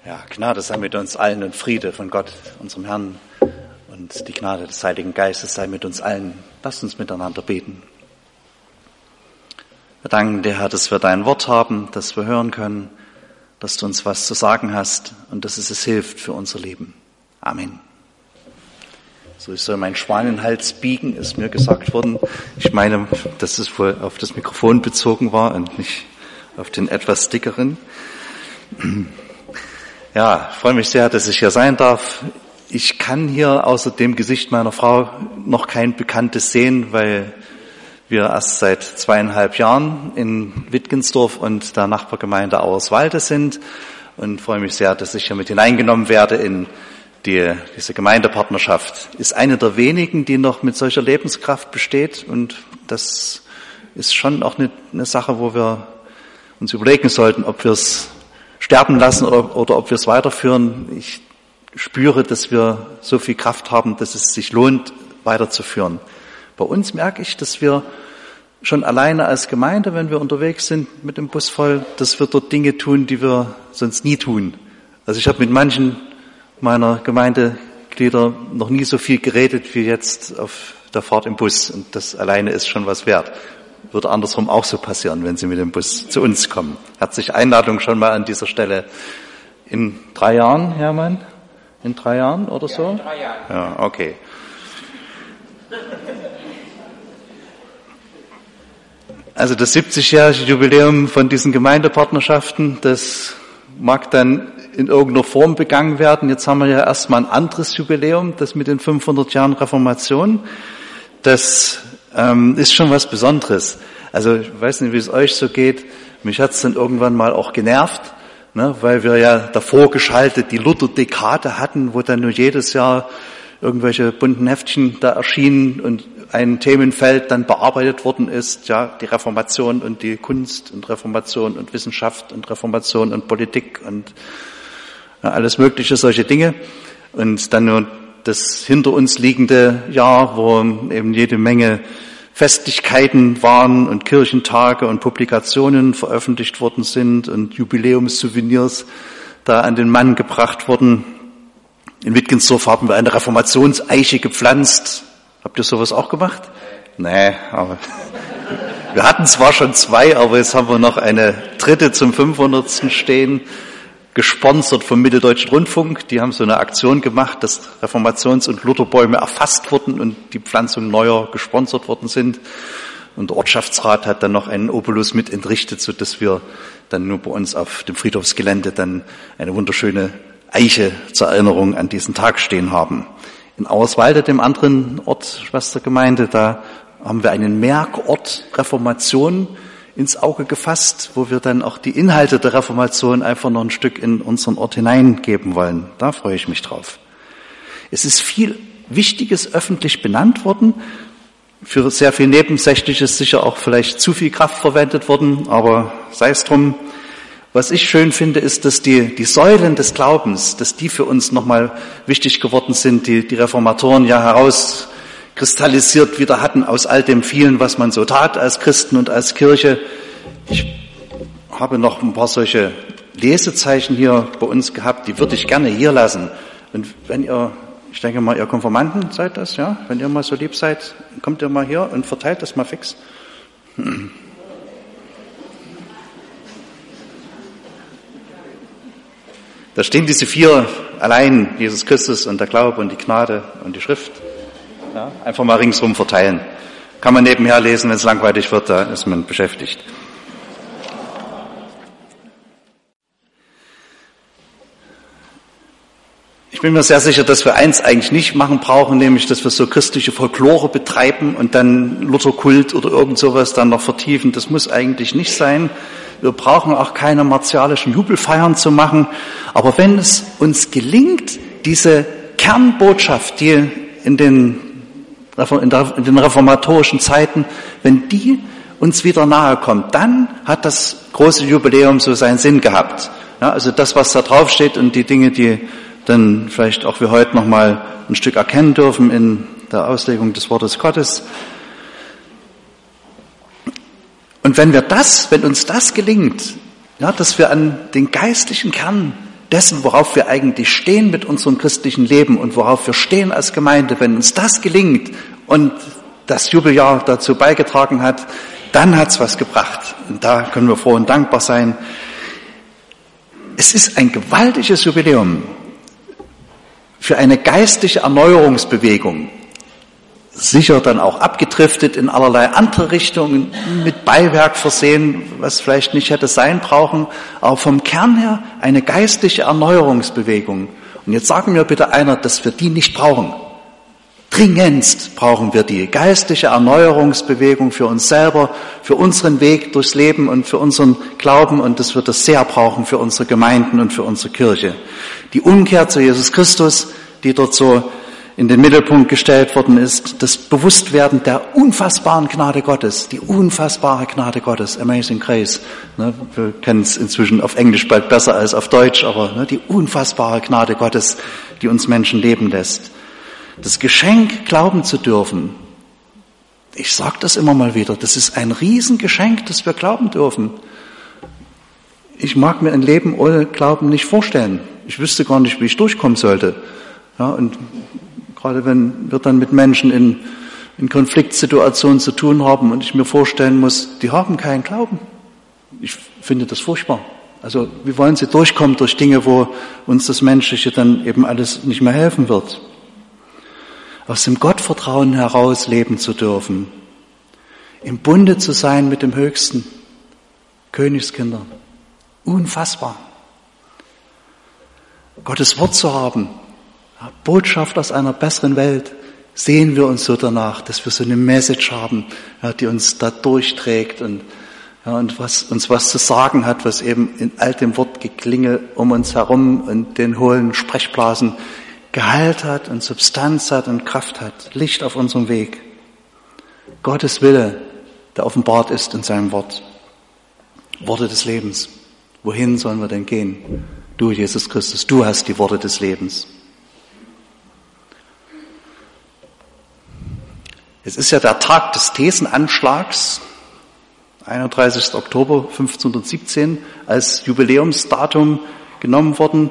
Ja, Gnade sei mit uns allen und Friede von Gott, unserem Herrn, und die Gnade des Heiligen Geistes sei mit uns allen. Lasst uns miteinander beten. Wir danken dir, Herr, dass wir dein Wort haben, dass wir hören können, dass du uns was zu sagen hast und dass es hilft für unser Leben. Amen. So, ich soll meinen Schwanenhals biegen, ist mir gesagt worden. Ich meine, dass es wohl auf das Mikrofon bezogen war und nicht auf den etwas dickeren. Ja, ich freue mich sehr, dass ich hier sein darf. Ich kann hier außer dem Gesicht meiner Frau noch kein Bekanntes sehen, weil wir erst seit 2,5 Jahren in Wittgensdorf und der Nachbargemeinde Auerswalde sind, und freue mich sehr, dass ich hier mit hineingenommen werde in diese Gemeindepartnerschaft. Ist eine der wenigen, die noch mit solcher Lebenskraft besteht, und das ist schon auch eine Sache, wo wir uns überlegen sollten, ob wir es sterben lassen oder ob wir es weiterführen. Ich spüre, dass wir so viel Kraft haben, dass es sich lohnt, weiterzuführen. Bei uns merke ich, dass wir schon alleine als Gemeinde, wenn wir unterwegs sind mit dem Bus voll, dass wir dort Dinge tun, die wir sonst nie tun. Also ich habe mit manchen meiner Gemeindeglieder noch nie so viel geredet wie jetzt auf der Fahrt im Bus, und das alleine ist schon was wert. Würde andersrum auch so passieren, wenn Sie mit dem Bus zu uns kommen. Herzliche Einladung schon mal an dieser Stelle. In 3 Jahren, Hermann? In 3 Jahren oder so? Ja, in 3 Jahren. Ja, okay. Also das 70-jährige Jubiläum von diesen Gemeindepartnerschaften, das mag dann in irgendeiner Form begangen werden. Jetzt haben wir ja erstmal ein anderes Jubiläum, das mit den 500 Jahren Reformation. Das ist schon was Besonderes. Also ich weiß nicht, wie es euch so geht. Mich hat es dann irgendwann mal auch genervt, ne, weil wir ja davor geschaltet die Luther-Dekade hatten, wo dann nur jedes Jahr irgendwelche bunten Heftchen da erschienen und ein Themenfeld dann bearbeitet worden ist, ja, die Reformation und die Kunst und Reformation und Wissenschaft und Reformation und Politik und ja, alles mögliche, solche Dinge. Und dann nur das hinter uns liegende Jahr, wo eben jede Menge Festlichkeiten waren und Kirchentage und Publikationen veröffentlicht worden sind und Jubiläumssouvenirs da an den Mann gebracht wurden. In Wittgensdorf haben wir eine Reformationseiche gepflanzt. Habt ihr sowas auch gemacht? Nee, aber wir hatten zwar schon 2, aber jetzt haben wir noch eine 3. zum 500. stehen, gesponsert vom Mitteldeutschen Rundfunk. Die haben so eine Aktion gemacht, dass Reformations- und Lutherbäume erfasst wurden und die Pflanzung neuer gesponsert worden sind. Und der Ortschaftsrat hat dann noch einen Obolus mit entrichtet, sodass wir dann nur bei uns auf dem Friedhofsgelände dann eine wunderschöne Eiche zur Erinnerung an diesen Tag stehen haben. In Auerswalde, dem anderen Ort, Schwestergemeinde, da haben wir einen Merkort Reformation ins Auge gefasst, wo wir dann auch die Inhalte der Reformation einfach noch ein Stück in unseren Ort hineingeben wollen. Da freue ich mich drauf. Es ist viel Wichtiges öffentlich benannt worden, für sehr viel Nebensächliches sicher auch vielleicht zu viel Kraft verwendet worden, aber sei es drum. Was ich schön finde, ist, dass die Säulen des Glaubens, dass die für uns nochmal wichtig geworden sind, die Reformatoren ja herauskristallisiert wieder hatten aus all dem vielen, was man so tat als Christen und als Kirche. Ich habe noch ein paar solche Lesezeichen hier bei uns gehabt, die würde ich gerne hier lassen. Und wenn ihr, ich denke mal, ihr Konfirmanden seid das, ja? Wenn ihr mal so lieb seid, kommt ihr mal hier und verteilt das mal fix. Da stehen diese 4 allein, Jesus Christus und der Glaube und die Gnade und die Schrift. Ja, einfach mal ringsrum verteilen. Kann man nebenher lesen, wenn es langweilig wird, da ist man beschäftigt. Ich bin mir sehr sicher, dass wir eins eigentlich nicht machen brauchen, nämlich, dass wir so christliche Folklore betreiben und dann Lutherkult oder irgend sowas dann noch vertiefen. Das muss eigentlich nicht sein. Wir brauchen auch keine martialischen Jubelfeiern zu machen. Aber wenn es uns gelingt, diese Kernbotschaft, die in den reformatorischen Zeiten, wenn die uns wieder nahe kommt, dann hat das große Jubiläum so seinen Sinn gehabt. Ja, also das, was da draufsteht und die Dinge, die dann vielleicht auch wir heute noch mal ein Stück erkennen dürfen in der Auslegung des Wortes Gottes. Und wenn uns das gelingt, ja, dass wir an den geistlichen Kern dessen, worauf wir eigentlich stehen mit unserem christlichen Leben und worauf wir stehen als Gemeinde, wenn uns das gelingt und das Jubeljahr dazu beigetragen hat, dann hat's was gebracht. Und da können wir froh und dankbar sein. Es ist ein gewaltiges Jubiläum für eine geistliche Erneuerungsbewegung. Sicher dann auch abgedriftet in allerlei andere Richtungen, mit Beiwerk versehen, was vielleicht nicht hätte sein brauchen, aber vom Kern her eine geistliche Erneuerungsbewegung. Und jetzt sagen mir bitte einer, dass wir die nicht brauchen. Dringendst brauchen wir die geistliche Erneuerungsbewegung für uns selber, für unseren Weg durchs Leben und für unseren Glauben, und dass wir das sehr brauchen für unsere Gemeinden und für unsere Kirche. Die Umkehr zu Jesus Christus, die dort so in den Mittelpunkt gestellt worden ist, das Bewusstwerden der unfassbaren Gnade Gottes, die unfassbare Gnade Gottes, Amazing Grace. Wir kennen es inzwischen auf Englisch bald besser als auf Deutsch, aber die unfassbare Gnade Gottes, die uns Menschen leben lässt. Das Geschenk, glauben zu dürfen, ich sage das immer mal wieder, das ist ein Riesengeschenk, das wir glauben dürfen. Ich mag mir ein Leben ohne Glauben nicht vorstellen. Ich wüsste gar nicht, wie ich durchkommen sollte. Ja, und gerade wenn wir dann mit Menschen in Konfliktsituationen zu tun haben und ich mir vorstellen muss, die haben keinen Glauben. Ich finde das furchtbar. Also wie wollen sie durchkommen durch Dinge, wo uns das Menschliche dann eben alles nicht mehr helfen wird? Aus dem Gottvertrauen heraus leben zu dürfen, im Bunde zu sein mit dem Höchsten, Königskinder, unfassbar. Gottes Wort zu haben, Botschaft aus einer besseren Welt, sehen wir uns so danach, dass wir so eine Message haben, die uns da durchträgt und was uns was zu sagen hat, was eben in all dem Wortgeklinge um uns herum und den hohlen Sprechblasen Gehalt hat und Substanz hat und Kraft hat, Licht auf unserem Weg. Gottes Wille, der offenbart ist in seinem Wort. Worte des Lebens. Wohin sollen wir denn gehen? Du, Jesus Christus, du hast die Worte des Lebens. Es ist ja der Tag des Thesenanschlags, 31. Oktober 1517, als Jubiläumsdatum genommen worden.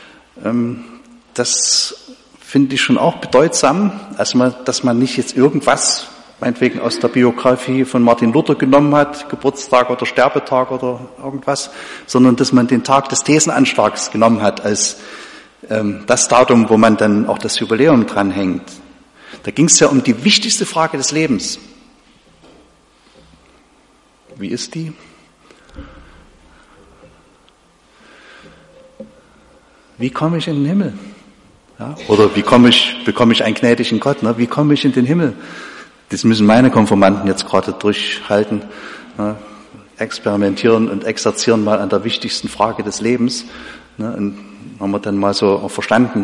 Das finde ich schon auch bedeutsam, also dass man nicht jetzt irgendwas, meinetwegen aus der Biografie von Martin Luther genommen hat, Geburtstag oder Sterbetag oder irgendwas, sondern dass man den Tag des Thesenanschlags genommen hat als das Datum, wo man dann auch das Jubiläum dranhängt. Da ging es ja um die wichtigste Frage des Lebens. Wie ist die? Wie komme ich in den Himmel? Ja, oder bekomme ich einen gnädigen Gott? Ne? Wie komme ich in den Himmel? Das müssen meine Konfirmanden jetzt gerade durchhalten, ne? Experimentieren und exerzieren mal an der wichtigsten Frage des Lebens. Ne? Und haben wir dann mal so verstanden,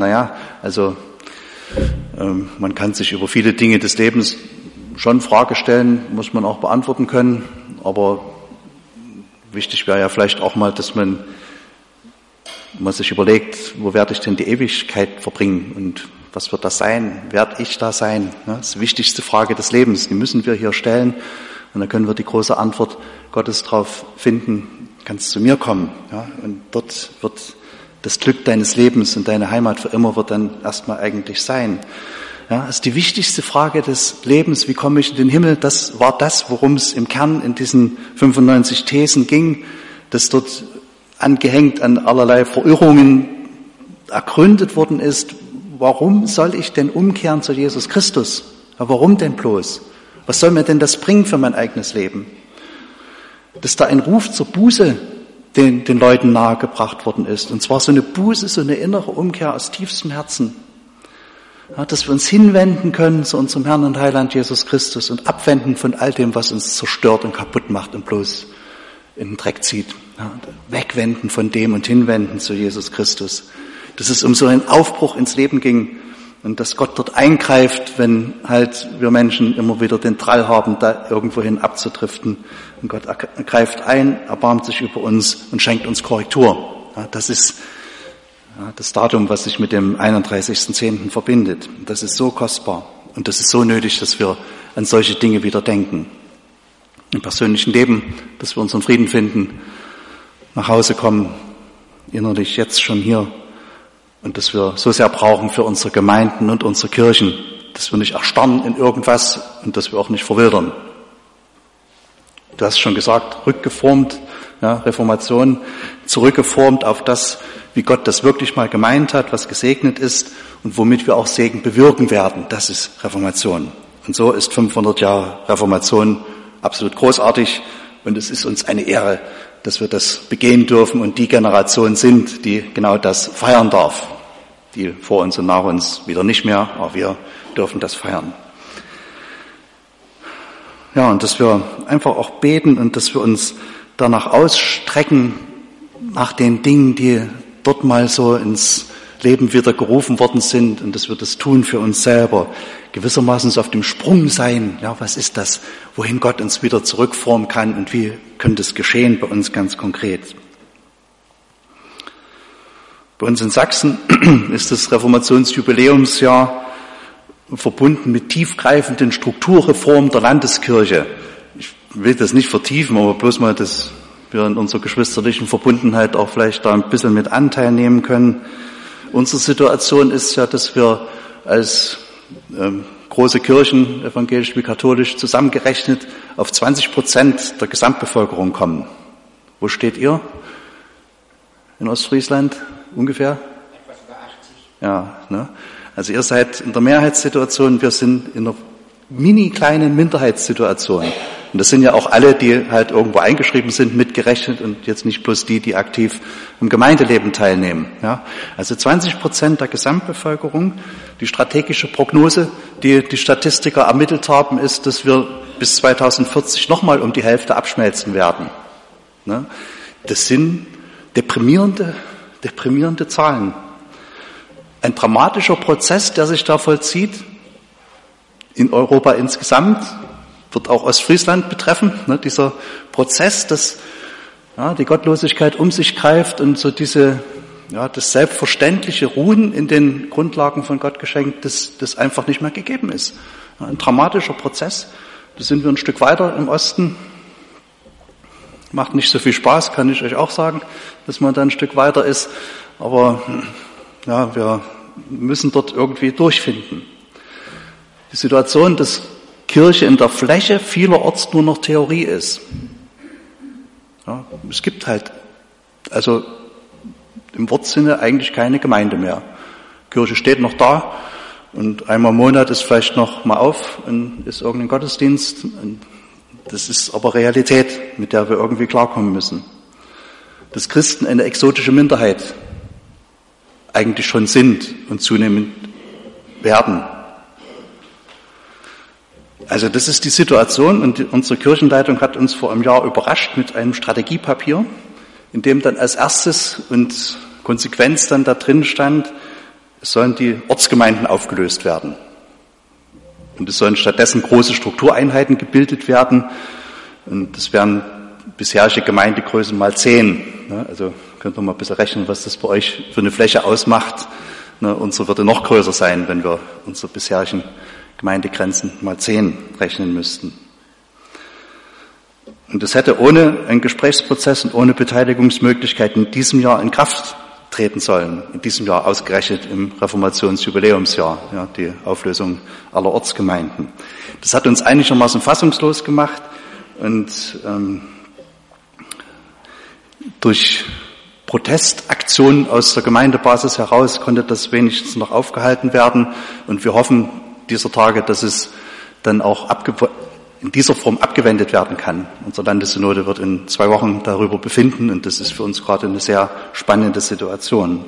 man kann sich über viele Dinge des Lebens schon Frage stellen, muss man auch beantworten können, aber wichtig wäre ja vielleicht auch mal, dass man sich überlegt, wo werde ich denn die Ewigkeit verbringen und was wird das sein? Werde ich da sein? Das ist die wichtigste Frage des Lebens, die müssen wir hier stellen und dann können wir die große Antwort Gottes drauf finden, kannst zu mir kommen. Ja? Und dort wird das Glück deines Lebens und deine Heimat für immer wird dann erstmal eigentlich sein. Ja, das ist die wichtigste Frage des Lebens, wie komme ich in den Himmel? Das war das, worum es im Kern in diesen 95 Thesen ging, das dort angehängt an allerlei Verirrungen ergründet worden ist. Warum soll ich denn umkehren zu Jesus Christus? Ja, warum denn bloß? Was soll mir denn das bringen für mein eigenes Leben? Dass da ein Ruf zur Buße den Leuten nahegebracht worden ist. Und zwar so eine Buße, so eine innere Umkehr aus tiefstem Herzen. Ja, dass wir uns hinwenden können zu unserem Herrn und Heiland Jesus Christus und abwenden von all dem, was uns zerstört und kaputt macht und bloß in den Dreck zieht. Ja, wegwenden von dem und hinwenden zu Jesus Christus. Dass es um so einen Aufbruch ins Leben ging und dass Gott dort eingreift, wenn halt wir Menschen immer wieder den Drall haben, da irgendwohin abzudriften. Und Gott greift ein, erbarmt sich über uns und schenkt uns Korrektur. Ja, das ist das Datum, was sich mit dem 31.10. verbindet. Das ist so kostbar und das ist so nötig, dass wir an solche Dinge wieder denken. Im persönlichen Leben, dass wir unseren Frieden finden, nach Hause kommen, innerlich jetzt schon hier und das wir so sehr brauchen für unsere Gemeinden und unsere Kirchen, dass wir nicht erstarren in irgendwas und dass wir auch nicht verwildern. Du hast schon gesagt, rückgeformt, ja, Reformation, zurückgeformt auf das, wie Gott das wirklich mal gemeint hat, was gesegnet ist und womit wir auch Segen bewirken werden. Das ist Reformation. Und so ist 500 Jahre Reformation absolut großartig und es ist uns eine Ehre, dass wir das begehen dürfen und die Generation sind, die genau das feiern darf. Die vor uns und nach uns wieder nicht mehr, aber wir dürfen das feiern. Ja, und dass wir einfach auch beten und dass wir uns danach ausstrecken, nach den Dingen, die dort mal so ins Leben wieder gerufen worden sind und dass wir das tun für uns selber, gewissermaßen so auf dem Sprung sein. Ja, was ist das, wohin Gott uns wieder zurückformen kann und wie könnte es geschehen bei uns ganz konkret? Bei uns in Sachsen ist das Reformationsjubiläumsjahr verbunden mit tiefgreifenden Strukturreformen der Landeskirche. Ich will das nicht vertiefen, aber bloß mal, dass wir in unserer geschwisterlichen Verbundenheit auch vielleicht da ein bisschen mit Anteil nehmen können. Unsere Situation ist ja, dass wir als große Kirchen, evangelisch wie katholisch, zusammengerechnet auf 20% der Gesamtbevölkerung kommen. Wo steht ihr? In Ostfriesland ungefähr? Etwas über 80. Ja, ne? Also ihr seid in der Mehrheitssituation, wir sind in einer mini kleinen Minderheitssituation. Und das sind ja auch alle, die halt irgendwo eingeschrieben sind, mitgerechnet und jetzt nicht bloß die aktiv im Gemeindeleben teilnehmen. Ja, also 20% der Gesamtbevölkerung. Die strategische Prognose, die die Statistiker ermittelt haben, ist, dass wir bis 2040 nochmal um die Hälfte abschmelzen werden. Ne? Das sind deprimierende Zahlen. Ein dramatischer Prozess, der sich da vollzieht, in Europa insgesamt, wird auch Ostfriesland betreffen, ne, dieser Prozess, dass die Gottlosigkeit um sich greift und so das selbstverständliche Ruhen in den Grundlagen von Gott geschenkt, das einfach nicht mehr gegeben ist. Ja, ein dramatischer Prozess, da sind wir ein Stück weiter im Osten. Macht nicht so viel Spaß, kann ich euch auch sagen, dass man da ein Stück weiter ist, aber ja, wir müssen dort irgendwie durchfinden. Die Situation, dass Kirche in der Fläche vielerorts nur noch Theorie ist. Ja, es gibt halt, also im Wortsinne eigentlich keine Gemeinde mehr. Kirche steht noch da und einmal im Monat ist vielleicht noch mal auf und ist irgendein Gottesdienst. Und das ist aber Realität, mit der wir irgendwie klarkommen müssen. Dass Christen eine exotische Minderheit eigentlich schon sind und zunehmend werden. Also das ist die Situation und unsere Kirchenleitung hat uns vor einem Jahr überrascht mit einem Strategiepapier, in dem dann als erstes und Konsequenz dann da drin stand, es sollen die Ortsgemeinden aufgelöst werden. Und es sollen stattdessen große Struktureinheiten gebildet werden und das wären bisherige Gemeindegrößen mal 10. Also könnt ihr mal ein bisschen rechnen, was das bei euch für eine Fläche ausmacht. Unsere würde noch größer sein, wenn wir unsere bisherigen Gemeindegrenzen mal 10 rechnen müssten. Und das hätte ohne einen Ortsprozess und ohne Beteiligungsmöglichkeiten in diesem Jahr in Kraft treten sollen. In diesem Jahr ausgerechnet im Reformationsjubiläumsjahr, ja, die Auflösung aller Ortsgemeinden. Das hat uns einigermaßen fassungslos gemacht und durch Protestaktionen aus der Gemeindebasis heraus konnte das wenigstens noch aufgehalten werden. Und wir hoffen dieser Tage, dass es dann auch in dieser Form abgewendet werden kann. Unsere Landessynode wird in 2 Wochen darüber befinden und das ist für uns gerade eine sehr spannende Situation.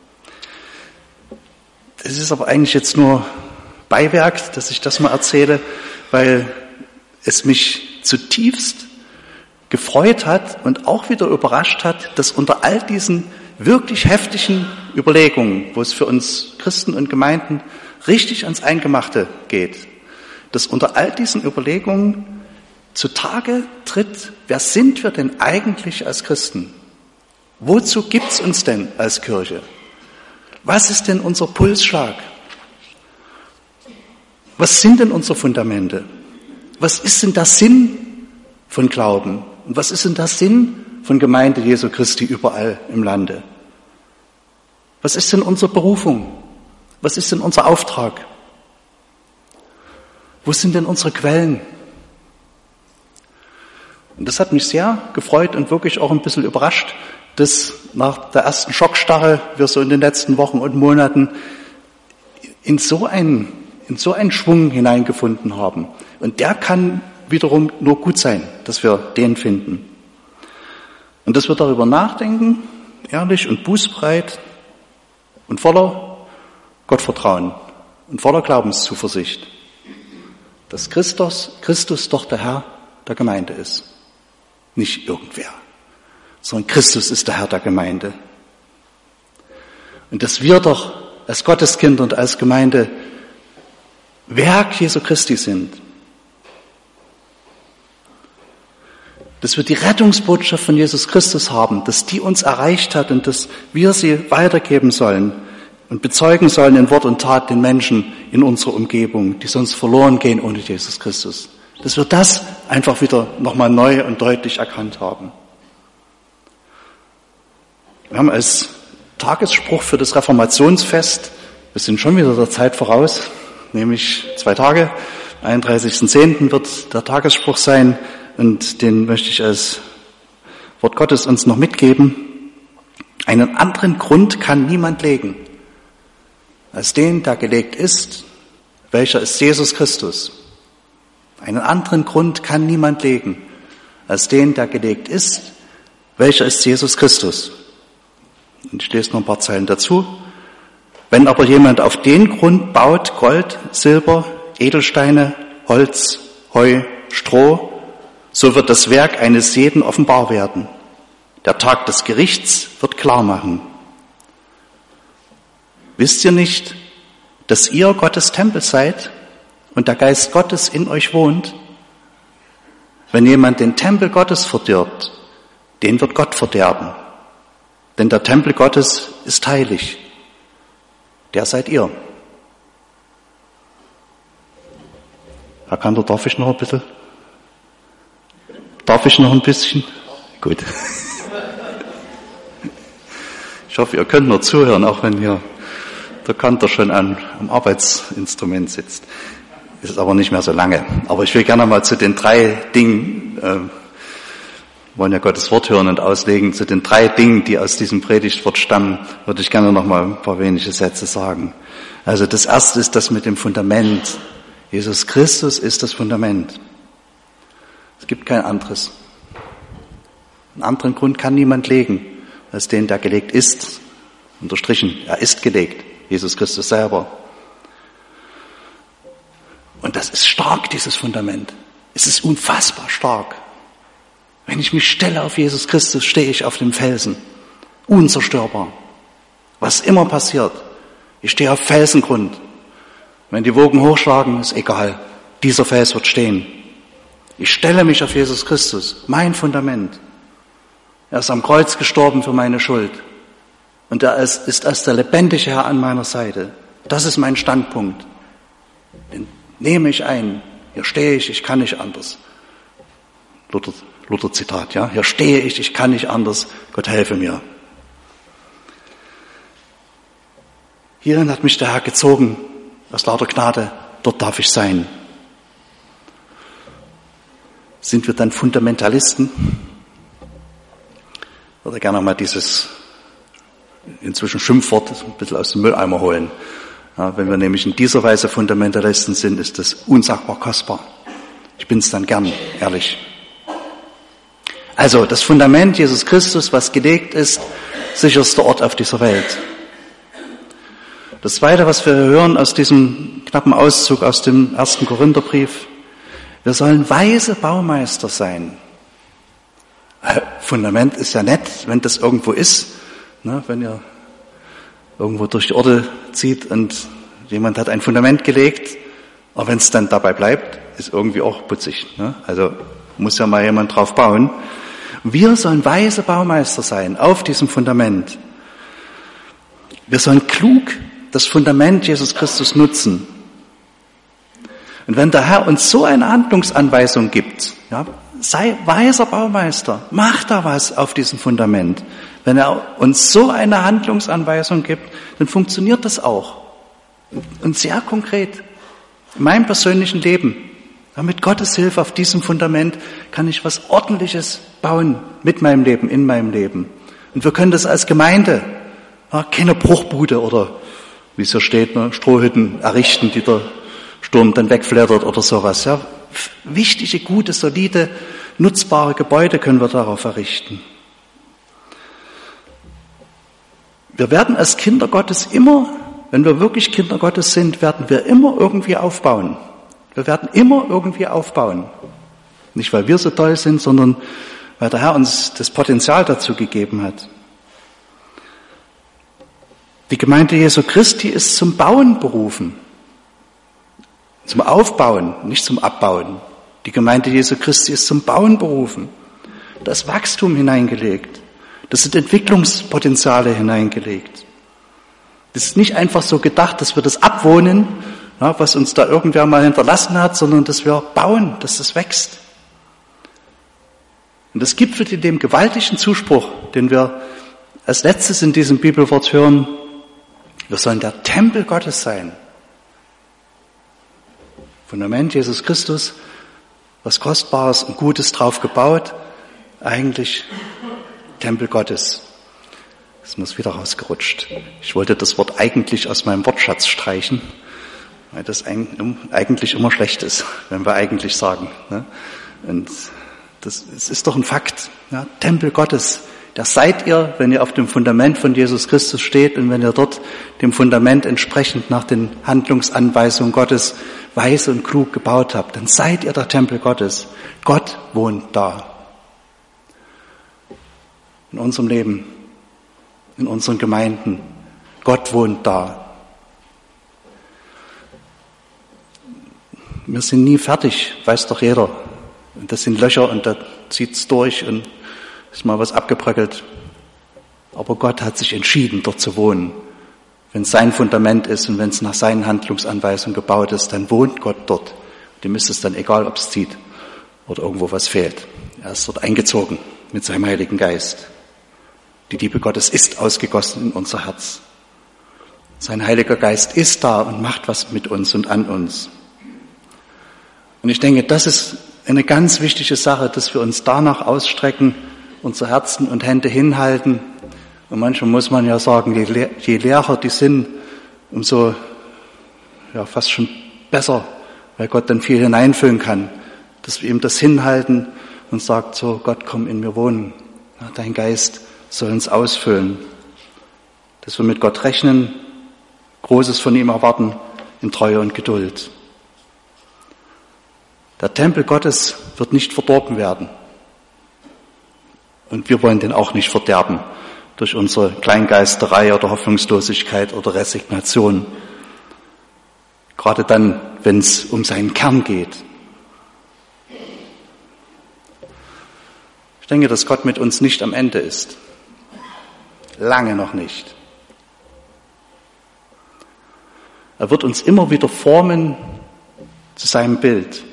Es ist aber eigentlich jetzt nur Beiwerk, dass ich das mal erzähle, weil es mich zutiefst gefreut hat und auch wieder überrascht hat, dass unter all diesen wirklich heftigen Überlegungen, wo es für uns Christen und Gemeinden richtig ans Eingemachte geht, dass unter all diesen Überlegungen zutage tritt, wer sind wir denn eigentlich als Christen? Wozu gibt's uns denn als Kirche? Was ist denn unser Pulsschlag? Was sind denn unsere Fundamente? Was ist denn der Sinn von Glauben? Und was ist denn der Sinn von Gemeinde Jesu Christi überall im Lande? Was ist denn unsere Berufung? Was ist denn unser Auftrag? Wo sind denn unsere Quellen? Und das hat mich sehr gefreut und wirklich auch ein bisschen überrascht, dass nach der ersten Schockstarre wir so in den letzten Wochen und Monaten in so einen Schwung hineingefunden haben. Und der kann wiederum nur gut sein, dass wir den finden. Und dass wir darüber nachdenken, ehrlich und bußbereit und voller Gottvertrauen und voller Glaubenszuversicht, dass Christus doch der Herr der Gemeinde ist. Nicht irgendwer, sondern Christus ist der Herr der Gemeinde. Und dass wir doch als Gotteskinder und als Gemeinde Werk Jesu Christi sind. Dass wir die Rettungsbotschaft von Jesus Christus haben, dass die uns erreicht hat und dass wir sie weitergeben sollen und bezeugen sollen in Wort und Tat den Menschen in unserer Umgebung, die sonst verloren gehen ohne Jesus Christus. Dass wir das einfach wieder nochmal neu und deutlich erkannt haben. Wir haben als Tagesspruch für das Reformationsfest, wir sind schon wieder der Zeit voraus, nämlich 2 Tage, 31.10. wird der Tagesspruch sein und den möchte ich als Wort Gottes uns noch mitgeben. Einen anderen Grund kann niemand legen, als den, der gelegt ist, welcher ist Jesus Christus. Einen anderen Grund kann niemand legen, als den, der gelegt ist, welcher ist Jesus Christus. Und ich lese noch ein paar Zeilen dazu. Wenn aber jemand auf den Grund baut, Gold, Silber, Edelsteine, Holz, Heu, Stroh, so wird das Werk eines jeden offenbar werden. Der Tag des Gerichts wird klar machen. Wisst ihr nicht, dass ihr Gottes Tempel seid und der Geist Gottes in euch wohnt? Wenn jemand den Tempel Gottes verdirbt, den wird Gott verderben. Denn der Tempel Gottes ist heilig. Der seid ihr. Herr Kantor, darf ich noch ein bisschen? Darf ich noch ein bisschen? Gut. Ich hoffe, ihr könnt nur zuhören, auch wenn hier der Kantor schon am Arbeitsinstrument sitzt. Ist aber nicht mehr so lange. Aber ich will gerne mal zu den 3 Dingen, wollen ja Gottes Wort hören und auslegen, zu den 3 Dingen, die aus diesem Predigtwort stammen, würde ich gerne noch mal ein paar wenige Sätze sagen. Also das erste ist das mit dem Fundament. Jesus Christus ist das Fundament. Es gibt kein anderes. Einen anderen Grund kann niemand legen, als den, der gelegt ist. Unterstrichen, er ist gelegt. Jesus Christus selber. Und das ist stark, dieses Fundament. Es ist unfassbar stark. Wenn ich mich stelle auf Jesus Christus, stehe ich auf dem Felsen. Unzerstörbar. Was immer passiert, ich stehe auf Felsengrund. Wenn die Wogen hochschlagen, ist egal. Dieser Fels wird stehen. Ich stelle mich auf Jesus Christus, mein Fundament. Er ist am Kreuz gestorben für meine Schuld. Und er ist als der lebendige Herr an meiner Seite. Das ist mein Standpunkt. Den nehme ich ein. Hier stehe ich kann nicht anders. Luther Zitat, ja. Hier stehe ich kann nicht anders. Gott helfe mir. Hierhin hat mich der Herr gezogen, aus lauter Gnade. Dort darf ich sein. Sind wir dann Fundamentalisten? Ich würde gerne mal dieses inzwischen Schimpfwort ein bisschen aus dem Mülleimer holen. Ja, wenn wir nämlich in dieser Weise Fundamentalisten sind, ist das unsagbar kostbar. Ich bin's dann gern, ehrlich. Also das Fundament Jesus Christus, was gelegt ist, sicherster Ort auf dieser Welt. Das Zweite, was wir hören aus diesem knappen Auszug aus dem 1. Korintherbrief, wir sollen weise Baumeister sein. Fundament ist ja nett, wenn das irgendwo ist. Ne, wenn ihr irgendwo durch die Orte zieht und jemand hat ein Fundament gelegt, aber wenn es dann dabei bleibt, ist irgendwie auch putzig. Ne? Also muss ja mal jemand drauf bauen. Wir sollen weise Baumeister sein auf diesem Fundament. Wir sollen klug das Fundament Jesus Christus nutzen. Und wenn der Herr uns so eine Handlungsanweisung gibt, Ja, sei weiser Baumeister, mach da was auf diesem Fundament. Wenn er uns so eine Handlungsanweisung gibt, dann funktioniert das auch. Und sehr konkret. In meinem persönlichen Leben, ja, mit Gottes Hilfe auf diesem Fundament kann ich was Ordentliches bauen mit meinem Leben, in meinem Leben. Und wir können das als Gemeinde, ja, keine Bruchbude oder, wie es hier steht, ne, Strohhütten errichten, die der Sturm dann wegflattert oder sowas. Ja, wichtige, gute, solide, nutzbare Gebäude können wir darauf errichten. Wir werden als Kinder Gottes immer, wenn wir wirklich Kinder Gottes sind, werden wir immer irgendwie aufbauen. Wir werden immer irgendwie aufbauen. Nicht, weil wir so toll sind, sondern weil der Herr uns das Potenzial dazu gegeben hat. Die Gemeinde Jesu Christi ist zum Bauen berufen. Zum Aufbauen, nicht zum Abbauen. Die Gemeinde Jesu Christi ist zum Bauen berufen. Da ist Wachstum hineingelegt. Das sind Entwicklungspotenziale hineingelegt. Das ist nicht einfach so gedacht, dass wir das abwohnen, ja, was uns da irgendwer mal hinterlassen hat, sondern dass wir bauen, dass das wächst. Und das gipfelt in dem gewaltigen Zuspruch, den wir als letztes in diesem Bibelwort hören. Wir sollen der Tempel Gottes sein. Fundament Jesus Christus, was Kostbares und Gutes drauf gebaut, eigentlich Tempel Gottes. Das ist mir wieder rausgerutscht. Ich wollte das Wort eigentlich aus meinem Wortschatz streichen, weil das eigentlich immer schlecht ist, wenn wir eigentlich sagen. Und es ist doch ein Fakt. Ja, Tempel Gottes, das seid ihr, wenn ihr auf dem Fundament von Jesus Christus steht und wenn ihr dort dem Fundament entsprechend nach den Handlungsanweisungen Gottes weise und klug gebaut habt, dann seid ihr der Tempel Gottes. Gott wohnt da. In unserem Leben, in unseren Gemeinden. Gott wohnt da. Wir sind nie fertig, weiß doch jeder. Und das sind Löcher und da zieht's durch und ist mal was abgebröckelt. Aber Gott hat sich entschieden, dort zu wohnen. Wenn es sein Fundament ist und wenn es nach seinen Handlungsanweisungen gebaut ist, dann wohnt Gott dort. Dem ist es dann egal, ob es zieht oder irgendwo was fehlt. Er ist dort eingezogen mit seinem Heiligen Geist. Die Liebe Gottes ist ausgegossen in unser Herz. Sein Heiliger Geist ist da und macht was mit uns und an uns. Und ich denke, das ist eine ganz wichtige Sache, dass wir uns danach ausstrecken, unsere Herzen und Hände hinhalten. Und manchmal muss man ja sagen, je leerer die sind, umso ja, fast schon besser, weil Gott dann viel hineinfüllen kann. Dass wir ihm das hinhalten und sagt, so Gott, komm in mir wohnen. Ja, dein Geist soll uns ausfüllen. Dass wir mit Gott rechnen, Großes von ihm erwarten, in Treue und Geduld. Der Tempel Gottes wird nicht verdorben werden. Und wir wollen den auch nicht verderben durch unsere Kleingeisterei oder Hoffnungslosigkeit oder Resignation. Gerade dann, wenn es um seinen Kern geht. Ich denke, dass Gott mit uns nicht am Ende ist. Lange noch nicht. Er wird uns immer wieder formen zu seinem Bild.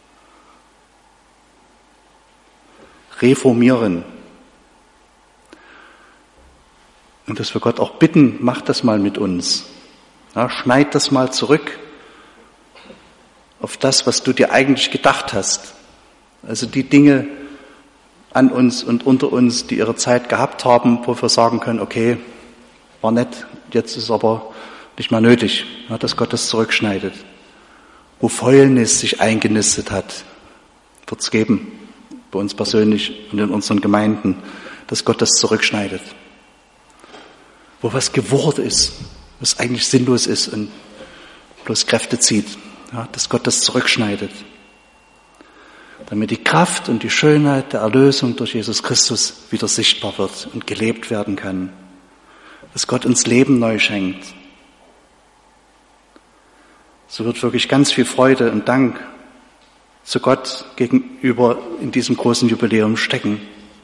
Reformieren. Und dass wir Gott auch bitten, mach das mal mit uns. Ja, schneid das mal zurück auf das, was du dir eigentlich gedacht hast. Also die Dinge an uns und unter uns, die ihre Zeit gehabt haben, wo wir sagen können, okay, war nett, jetzt ist aber nicht mehr nötig, ja, dass Gott das zurückschneidet. Wo Fäulnis sich eingenistet hat, wird es geben, bei uns persönlich und in unseren Gemeinden, dass Gott das zurückschneidet. Wo was geworden ist, was eigentlich sinnlos ist und bloß Kräfte zieht, ja, dass Gott das zurückschneidet. Damit die Kraft und die Schönheit der Erlösung durch Jesus Christus wieder sichtbar wird und gelebt werden kann. Dass Gott uns Leben neu schenkt. So wird wirklich ganz viel Freude und Dank zu Gott gegenüber in diesem großen Jubiläum stecken.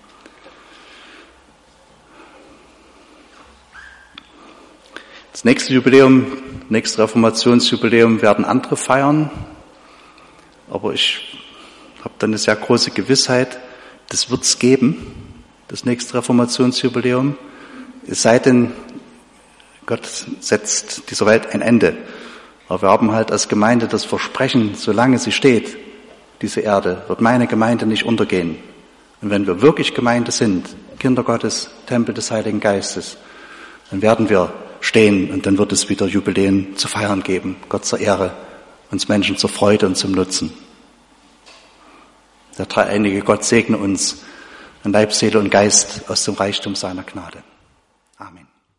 Das nächste Jubiläum, nächstes Reformationsjubiläum werden andere feiern, aber ich habe dann eine sehr große Gewissheit, das wird's geben, das nächste Reformationsjubiläum, es sei denn, Gott setzt dieser Welt ein Ende. Aber wir haben halt als Gemeinde das Versprechen, solange sie steht, diese Erde, wird meine Gemeinde nicht untergehen. Und wenn wir wirklich Gemeinde sind, Kinder Gottes, Tempel des Heiligen Geistes, dann werden wir stehen und dann wird es wieder Jubiläen zu feiern geben. Gott zur Ehre, uns Menschen zur Freude und zum Nutzen. Der dreieinige Gott segne uns an Leib, Seele und Geist aus dem Reichtum seiner Gnade.